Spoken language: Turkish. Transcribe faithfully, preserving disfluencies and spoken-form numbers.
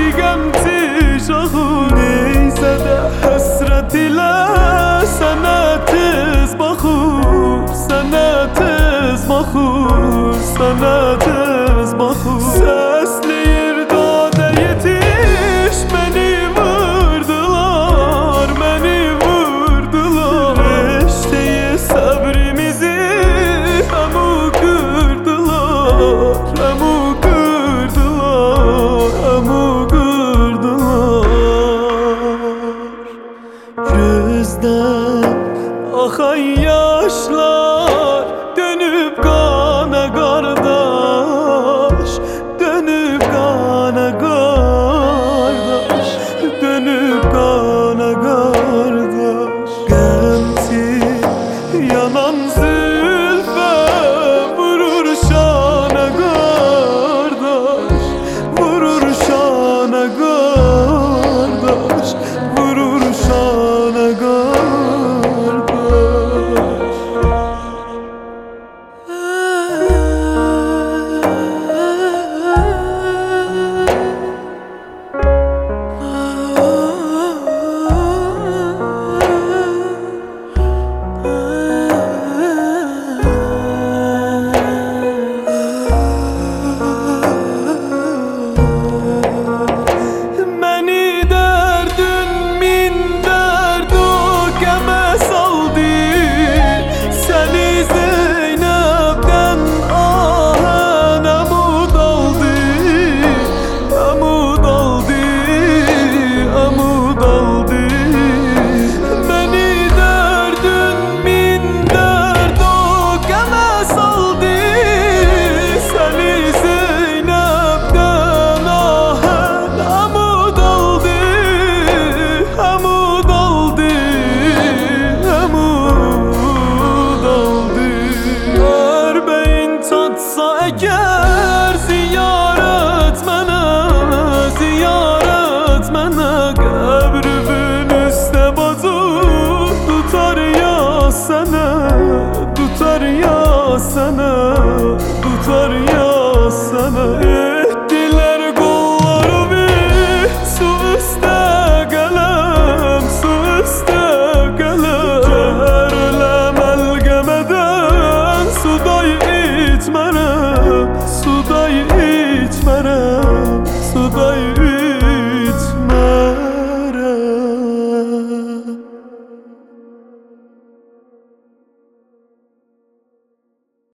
gamti şahı neyse de hasret ile senetiz bakır, senetiz bakır, senetiz bakır. Sesleyir dağda yetiş beni vurdular, beni vurdular. Eşteği sabrimizi hemu kırdılar, hemu kırdılar, hemu kırdılar. Gözden akan yaşlar dönüp kana kardeş, dönüp kana kardeş, dönüp kana kardeş. Gemti yanan zülfe vurur şana kardeş, vurur şana kardeş, vurur şana kardeş. Eğer ziyaret mene, ziyaret mene, kabrimin üstüne bazı tutar ya sene, tutar ya sene, tutar ya